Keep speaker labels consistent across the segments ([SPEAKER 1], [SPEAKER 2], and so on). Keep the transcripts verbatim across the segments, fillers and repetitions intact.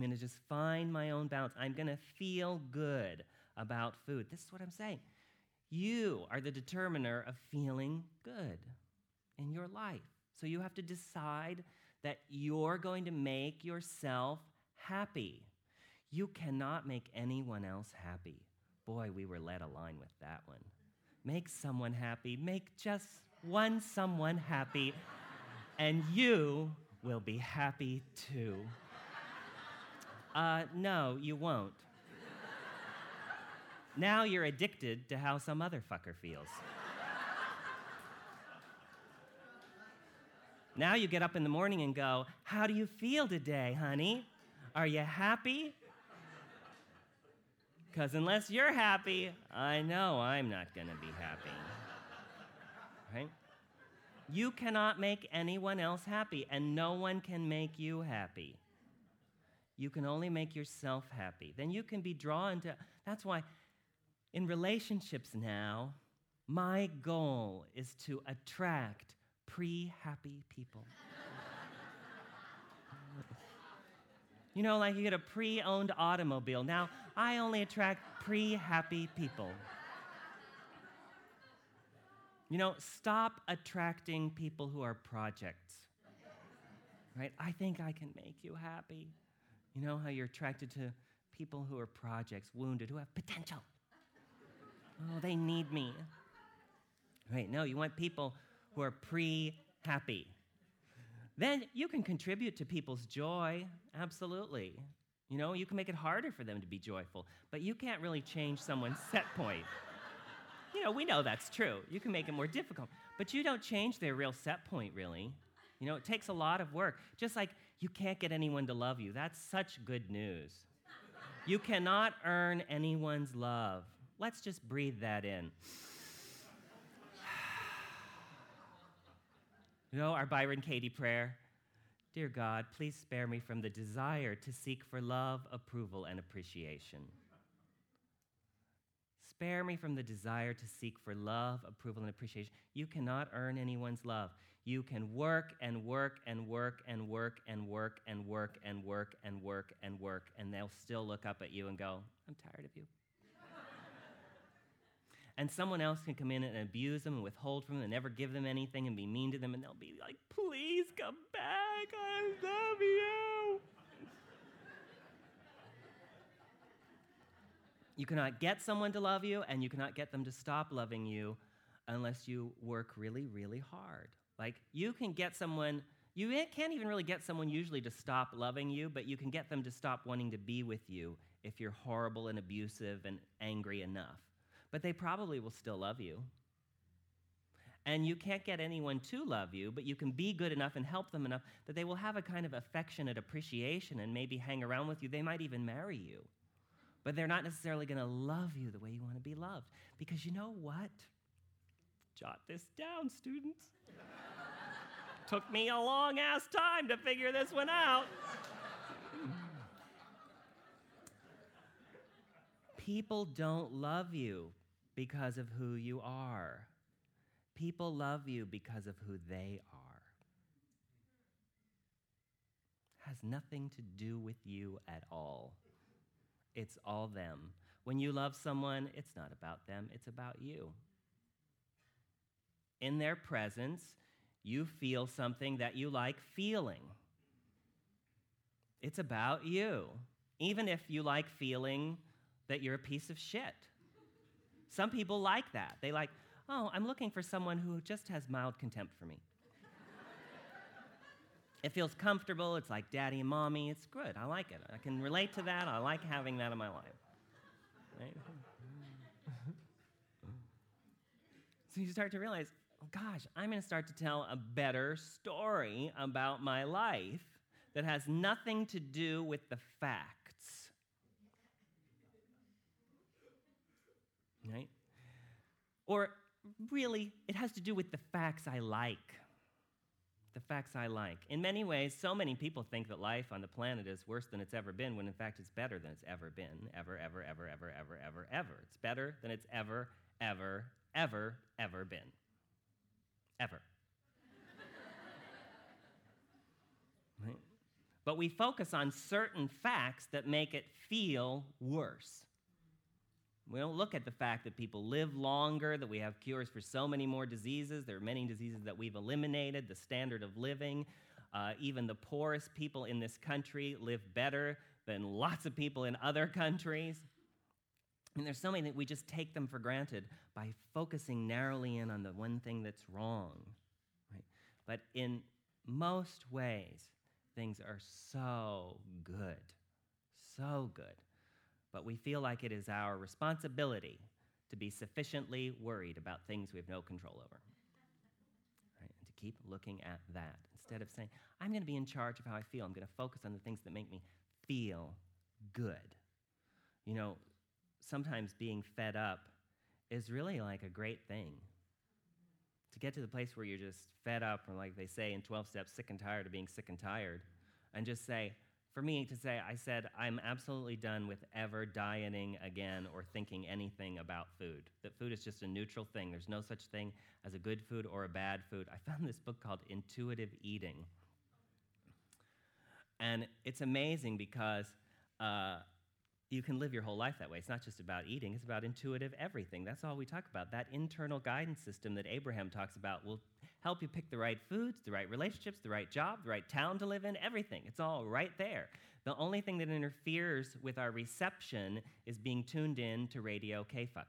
[SPEAKER 1] going to just find my own balance. I'm going to feel good about food. This is what I'm saying. You are the determiner of feeling good in your life. So you have to decide that you're going to make yourself happy. You cannot make anyone else happy. Boy, we were led a line with that one. Make someone happy. Make just one someone happy, and you will be happy too. Uh, no, you won't. Now you're addicted to how some other fucker feels. Now you get up in the morning and go, how do you feel today, honey? Are you happy? Because unless you're happy, I know I'm not going to be happy. Right? You cannot make anyone else happy, and no one can make you happy. You can only make yourself happy. Then you can be drawn to, that's why in relationships now, my goal is to attract pre-happy people. You know, like you get a pre-owned automobile. Now, I only attract pre-happy people. You know, stop attracting people who are projects. Right? I think I can make you happy. You know how you're attracted to people who are projects, wounded, who have potential. Oh, they need me. Right? No, you want people who are pre-happy. Then you can contribute to people's joy, absolutely. You know, you can make it harder for them to be joyful, but you can't really change someone's set point. You know, we know that's true. You can make it more difficult, but you don't change their real set point, really. You know, it takes a lot of work. Just like you can't get anyone to love you. That's such good news. You cannot earn anyone's love. Let's just breathe that in. You know, our Byron Katie prayer, dear God, please spare me from the desire to seek for love, approval, and appreciation. Spare me from the desire to seek for love, approval, and appreciation. You cannot earn anyone's love. You can work and work and work and work and work and work and work and work and work, and they'll still look up at you and go, I'm tired of you. And someone else can come in and abuse them and withhold from them and never give them anything and be mean to them, and they'll be like, please come back, I love you. You cannot get someone to love you, and you cannot get them to stop loving you unless you work really, really hard. Like, you can get someone, you can't even really get someone usually to stop loving you, but you can get them to stop wanting to be with you if you're horrible and abusive and angry enough. But they probably will still love you. And you can't get anyone to love you, but you can be good enough and help them enough that they will have a kind of affectionate appreciation and maybe hang around with you. They might even marry you. But they're not necessarily going to love you the way you want to be loved. Because you know what? Jot this down, students. Took me a long-ass time to figure this one out. People don't love you because of who you are. People love you because of who they are. Has nothing to do with you at all. It's all them. When you love someone, it's not about them, it's about you. In their presence, you feel something that you like feeling. It's about you, even if you like feeling that you're a piece of shit. Some people like that. They like, oh, I'm looking for someone who just has mild contempt for me. It feels comfortable. It's like daddy and mommy. It's good. I like it. I can relate to that. I like having that in my life. Right? So you start to realize, oh gosh, I'm going to start to tell a better story about my life that has nothing to do with the facts. Right? Or really, it has to do with the facts I like. The facts I like. In many ways, so many people think that life on the planet is worse than it's ever been, when in fact it's better than it's ever been. Ever, ever, ever, ever, ever, ever, ever. It's better than it's ever, ever, ever, ever been. Ever. Right? But we focus on certain facts that make it feel worse. We don't look at the fact that people live longer, that we have cures for so many more diseases. There are many diseases that we've eliminated, the standard of living. Uh, even the poorest people in this country live better than lots of people in other countries. And there's so many that we just take them for granted by focusing narrowly in on the one thing that's wrong. Right? But in most ways, things are so good, so good. But we feel like it is our responsibility to be sufficiently worried about things we have no control over. Right? And to keep looking at that instead of saying, I'm going to be in charge of how I feel. I'm going to focus on the things that make me feel good. You know, sometimes being fed up is really like a great thing. To get to the place where you're just fed up, or like they say in twelve steps, sick and tired of being sick and tired, and just say, for me to say, I said, I'm absolutely done with ever dieting again or thinking anything about food. That food is just a neutral thing. There's no such thing as a good food or a bad food. I found this book called Intuitive Eating. And it's amazing because uh, you can live your whole life that way. It's not just about eating, it's about intuitive everything. That's all we talk about. That internal guidance system that Abraham talks about will help you pick the right foods, the right relationships, the right job, the right town to live in, everything. It's all right there. The only thing that interferes with our reception is being tuned in to Radio K F A.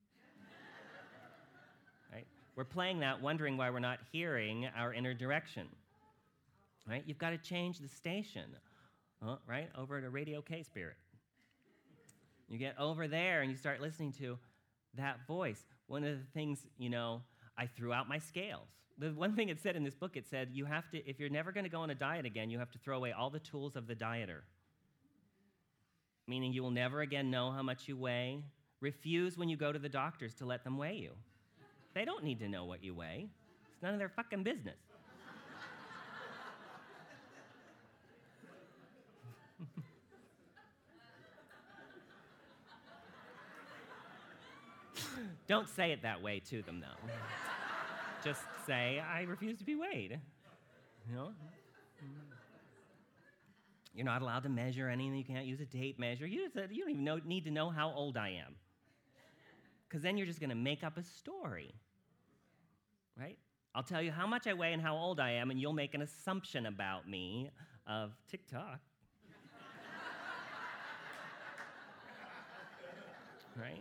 [SPEAKER 1] Right? We're playing that, wondering why we're not hearing our inner direction. Right? You've got to change the station, uh, right, over to Radio K Spirit. You get over there and you start listening to that voice. One of the things, you know, I threw out my scales. The one thing it said in this book, it said, you have to, if you're never going to go on a diet again, you have to throw away all the tools of the dieter. Meaning you will never again know how much you weigh. Refuse when you go to the doctors to let them weigh you. They don't need to know what you weigh. It's none of their fucking business. Don't say it that way to them, though. Just say, I refuse to be weighed. You know? You're not allowed to measure anything. You can't use a tape measure. You, just, you don't even know, need to know how old I am. Because then you're just going to make up a story. Right? I'll tell you how much I weigh and how old I am, and you'll make an assumption about me of TikTok. Right?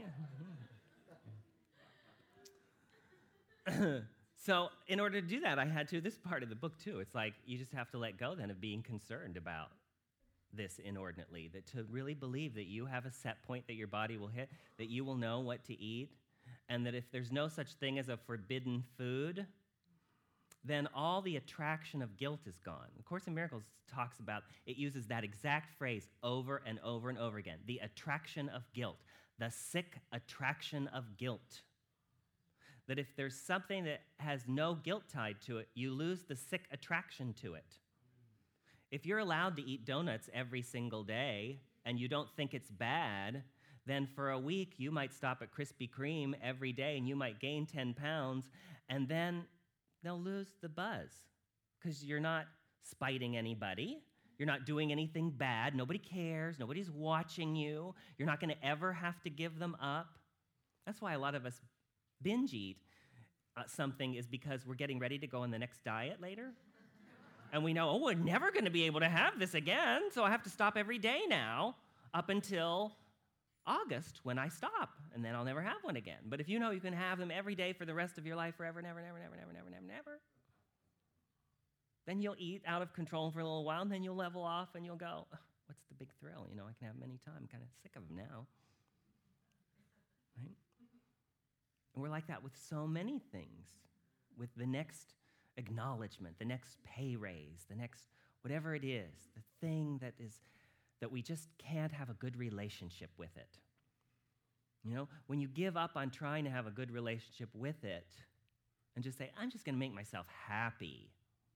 [SPEAKER 1] So in order to do that, I had to, this part of the book too, it's like you just have to let go then of being concerned about this inordinately, that to really believe that you have a set point that your body will hit, that you will know what to eat, and that if there's no such thing as a forbidden food, then all the attraction of guilt is gone. The Course in Miracles talks about, it uses that exact phrase over and over and over again, the attraction of guilt, the sick attraction of guilt. That if there's something that has no guilt tied to it, you lose the sick attraction to it. If you're allowed to eat donuts every single day and you don't think it's bad, then for a week you might stop at Krispy Kreme every day and you might gain ten pounds, and then they'll lose the buzz because you're not spiting anybody. You're not doing anything bad. Nobody cares. Nobody's watching you. You're not going to ever have to give them up. That's why a lot of us binge eat uh, something, is because we're getting ready to go on the next diet later. And we know, oh, we're never going to be able to have this again, so I have to stop every day now up until August when I stop, and then I'll never have one again. But if you know you can have them every day for the rest of your life, forever, never, never, never, never, never, never, never, then you'll eat out of control for a little while, and then you'll level off, and you'll go, oh, what's the big thrill? You know, I can have them any time. I'm kind of sick of them now. Right? And we're like that with so many things, with the next acknowledgement, the next pay raise, the next whatever it is, the thing that is that we just can't have a good relationship with it. You know, when you give up on trying to have a good relationship with it and just say, I'm just going to make myself happy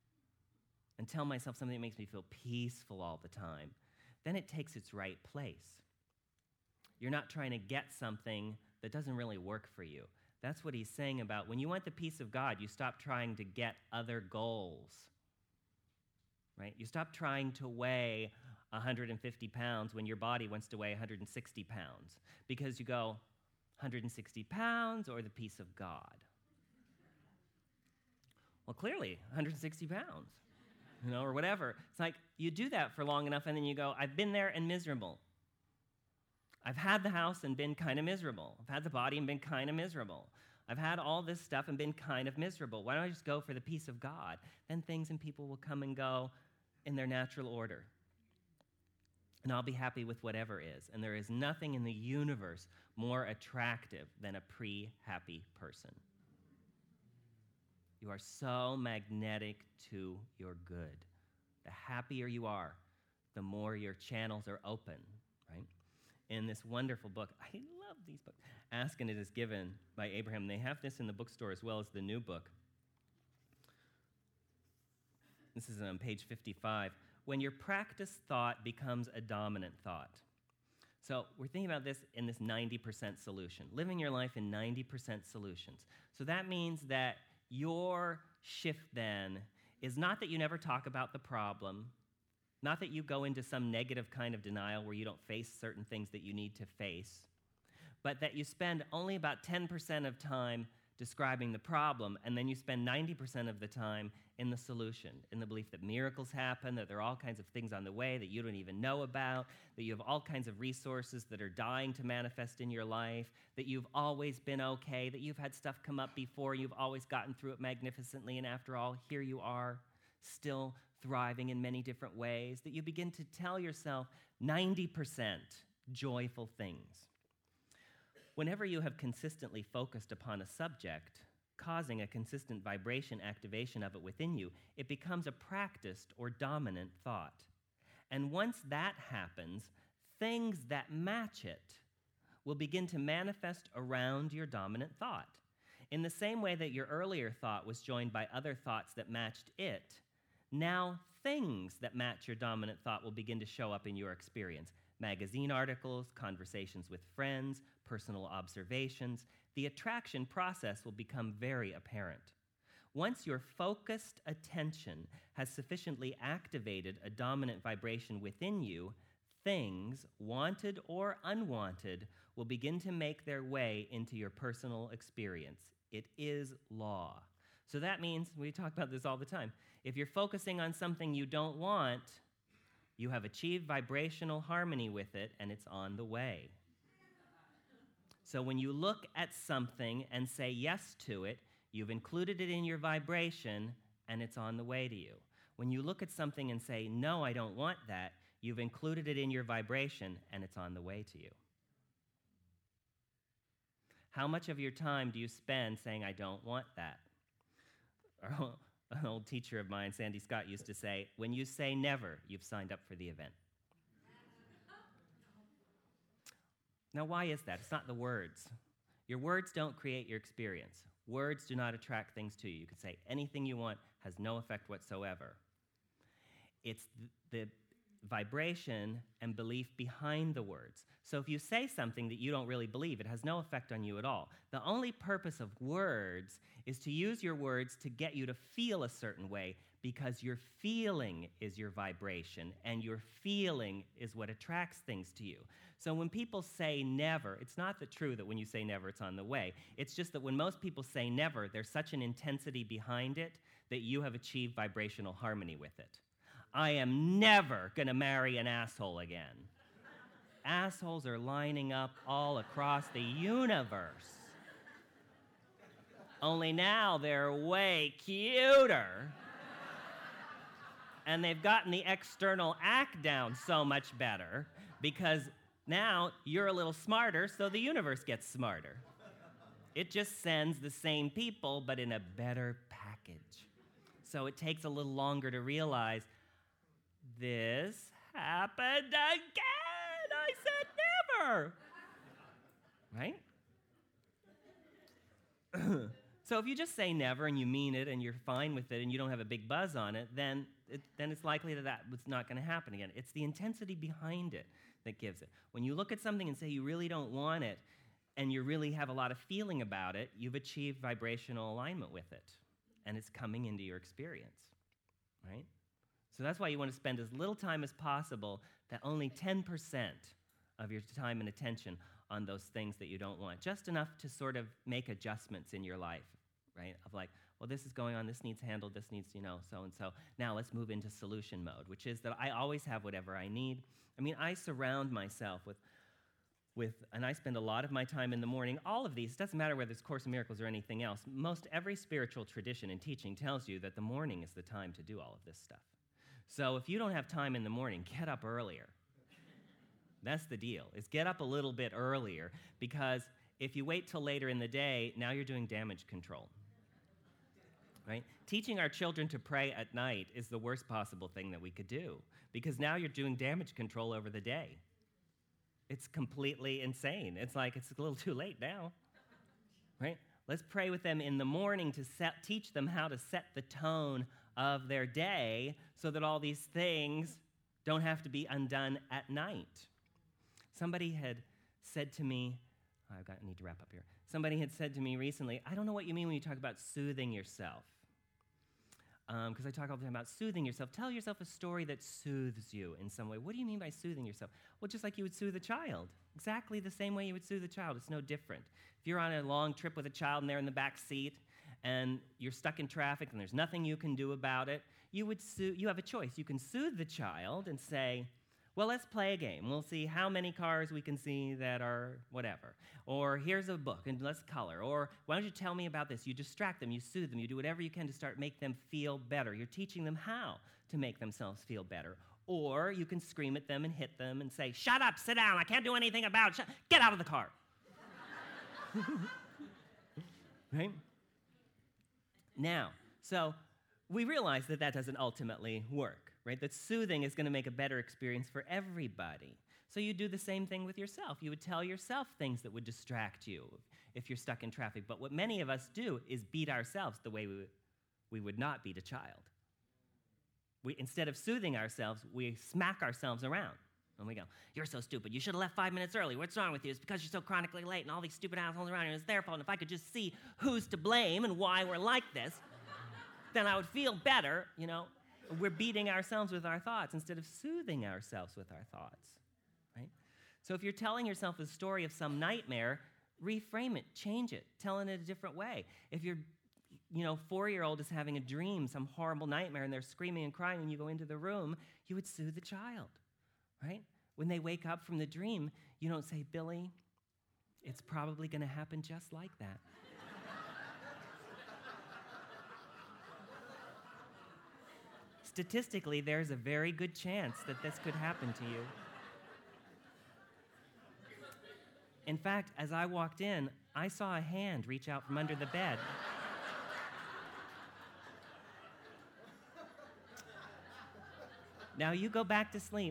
[SPEAKER 1] and tell myself something that makes me feel peaceful all the time, then it takes its right place. You're not trying to get something that doesn't really work for you. That's what he's saying about when you want the peace of God, you stop trying to get other goals. right? You stop trying to weigh one hundred fifty pounds when your body wants to weigh one hundred sixty pounds because you go, one hundred sixty pounds or the peace of God? Well, clearly, one hundred sixty pounds, you know, or whatever. It's like you do that for long enough and then you go, I've been there and miserable. I've had the house and been kind of miserable. I've had the body and been kind of miserable. I've had all this stuff and been kind of miserable. Why don't I just go for the peace of God? Then things and people will come and go in their natural order. And I'll be happy with whatever is. And there is nothing in the universe more attractive than a pre-happy person. You are so magnetic to your good. The happier you are, the more your channels are open, right? In this wonderful book, I love these books, Ask and It Is Given by Abraham. They have this in the bookstore as well as the new book. This is on page fifty-five. When your practice thought becomes a dominant thought. So we're thinking about this in this ninety percent solution, living your life in ninety percent solutions. So that means that your shift then is not that you never talk about the problem, not that you go into some negative kind of denial where you don't face certain things that you need to face, but that you spend only about ten percent of time describing the problem, and then you spend ninety percent of the time in the solution, in the belief that miracles happen, that there are all kinds of things on the way that you don't even know about, that you have all kinds of resources that are dying to manifest in your life, that you've always been okay, that you've had stuff come up before, you've always gotten through it magnificently, and after all, here you are, still thriving in many different ways, that you begin to tell yourself ninety percent joyful things. Whenever you have consistently focused upon a subject, causing a consistent vibration activation of it within you, it becomes a practiced or dominant thought. And once that happens, things that match it will begin to manifest around your dominant thought. In the same way that your earlier thought was joined by other thoughts that matched it, now things that match your dominant thought will begin to show up in your experience. Magazine articles, conversations with friends, personal observations. The attraction process will become very apparent. Once your focused attention has sufficiently activated a dominant vibration within you, things, wanted or unwanted, will begin to make their way into your personal experience. It is law. So that means, we talk about this all the time, if you're focusing on something you don't want, you have achieved vibrational harmony with it, and it's on the way. So when you look at something and say yes to it, you've included it in your vibration, and it's on the way to you. When you look at something and say, no, I don't want that, you've included it in your vibration, and it's on the way to you. How much of your time do you spend saying, I don't want that? An old teacher of mine, Sandy Scott, used to say, when you say never, you've signed up for the event. Now, why is that? It's not the words. Your words don't create your experience. Words do not attract things to you. You could say anything you want, has no effect whatsoever. It's the, the vibration and belief behind the words. So if you say something that you don't really believe, it has no effect on you at all. The only purpose of words is to use your words to get you to feel a certain way, because your feeling is your vibration, and your feeling is what attracts things to you. So when people say never, it's not the true that when you say never, it's on the way. It's just that when most people say never, there's such an intensity behind it that you have achieved vibrational harmony with it. I am never going to marry an asshole again. Assholes are lining up all across the universe. Only now they're way cuter. And they've gotten the external act down so much better because now you're a little smarter, so the universe gets smarter. It just sends the same people, but in a better package. So it takes a little longer to realize this happened again. I said never. Right? So if you just say never and you mean it and you're fine with it and you don't have a big buzz on it, then it, then it's likely that that's not going to happen again. It's the intensity behind it that gives it. When you look at something and say you really don't want it and you really have a lot of feeling about it, you've achieved vibrational alignment with it, and it's coming into your experience, right? So that's why you want to spend as little time as possible, that only ten percent of your time and attention on those things that you don't want. Just enough to sort of make adjustments in your life, right? Of like, well, this is going on, this needs handled, this needs, you know, so and so. Now let's move into solution mode, which is that I always have whatever I need. I mean, I surround myself with, with, and I spend a lot of my time in the morning. All of these, doesn't matter whether it's Course in Miracles or anything else, most every spiritual tradition and teaching tells you that the morning is the time to do all of this stuff. So if you don't have time in the morning, get up earlier. That's the deal, is get up a little bit earlier, because if you wait till later in the day, now you're doing damage control. Right? Teaching our children to pray at night is the worst possible thing that we could do, because now you're doing damage control over the day. It's completely insane. It's like it's a little too late now. Right? Let's pray with them in the morning to set, teach them how to set the tone of their day so that all these things don't have to be undone at night. Somebody had said to me, I've got, I need to wrap up here. Somebody had said to me recently, I don't know what you mean when you talk about soothing yourself. Because um, I talk all the time about soothing yourself. Tell yourself a story that soothes you in some way. What do you mean by soothing yourself? Well, just like you would soothe a child. Exactly the same way you would soothe a child. It's no different. If you're on a long trip with a child and they're in the back seat and you're stuck in traffic and there's nothing you can do about it, you would soo- you have a choice. You can soothe the child and say, well, let's play a game. We'll see how many cars we can see that are whatever. Or here's a book, and let's color. Or why don't you tell me about this? You distract them, you soothe them, you do whatever you can to start make them feel better. You're teaching them how to make themselves feel better. Or you can scream at them and hit them and say, shut up, sit down, I can't do anything about it. Shut- Get out of the car. Right? Now, so we realize that that doesn't ultimately work. Right? That soothing is going to make a better experience for everybody. So you do the same thing with yourself. You would tell yourself things that would distract you if you're stuck in traffic. But what many of us do is beat ourselves the way we would, we would not beat a child. We, instead of soothing ourselves, we smack ourselves around. And we go, you're so stupid. You should have left five minutes early. What's wrong with you? It's because you're so chronically late and all these stupid assholes around you. It's their fault. And if I could just see who's to blame and why we're like this, then I would feel better, you know. We're beating ourselves with our thoughts instead of soothing ourselves with our thoughts, right? So if you're telling yourself a story of some nightmare, reframe it, change it, tell it in a different way. If your, you know, four-year-old is having a dream, some horrible nightmare, and they're screaming and crying, and you go into the room, you would soothe the child, right? When they wake up from the dream, you don't say, Billy, it's probably going to happen just like that. Statistically, there's a very good chance that this could happen to you. In fact, as I walked in, I saw a hand reach out from under the bed. Now you go back to sleep.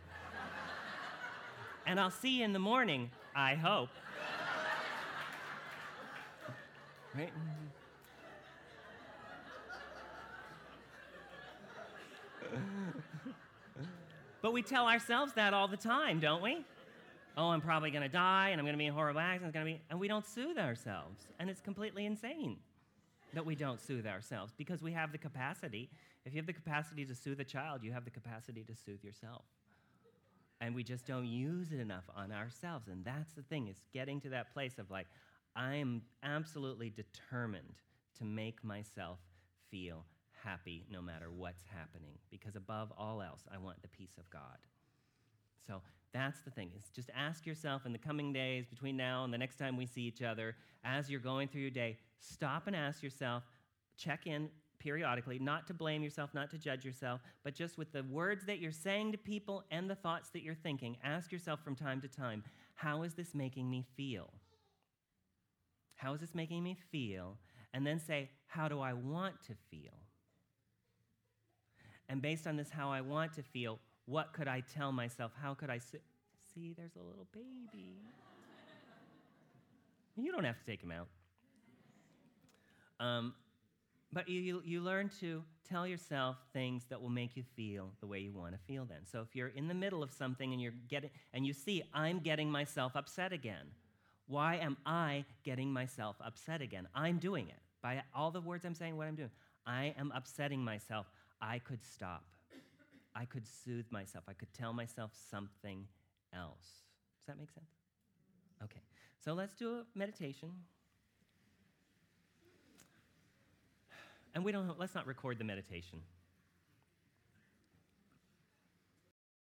[SPEAKER 1] And I'll see you in the morning, I hope. Right? But we tell ourselves that all the time, don't we? Oh, I'm probably going to die, and I'm going to be in a horrible accident, it's going to be, and we don't soothe ourselves. And it's completely insane that we don't soothe ourselves, because we have the capacity. If you have the capacity to soothe a child, you have the capacity to soothe yourself. And we just don't use it enough on ourselves. And that's the thing, is getting to that place of like, I am absolutely determined to make myself feel happy no matter what's happening, because above all else, I want the peace of God. So that's the thing, is just ask yourself in the coming days, between now and the next time we see each other, as you're going through your day, stop and ask yourself, check in periodically, not to blame yourself, not to judge yourself, but just with the words that you're saying to people and the thoughts that you're thinking, ask yourself from time to time, how is this making me feel? How is this making me feel? And then say, how do I want to feel? And based on this, how I want to feel, what could I tell myself? How could I si- see? There's a little baby. You don't have to take him out. Um, but you, you, you learn to tell yourself things that will make you feel the way you want to feel then. So if you're in the middle of something and you're getting, and you see, I'm getting myself upset again. Why am I getting myself upset again? I'm doing it. By all the words I'm saying, what I'm doing. I am upsetting myself. I could stop. I could soothe myself. I could tell myself something else. Does that make sense? Okay, so let's do a meditation. And we don't, let's not record the meditation.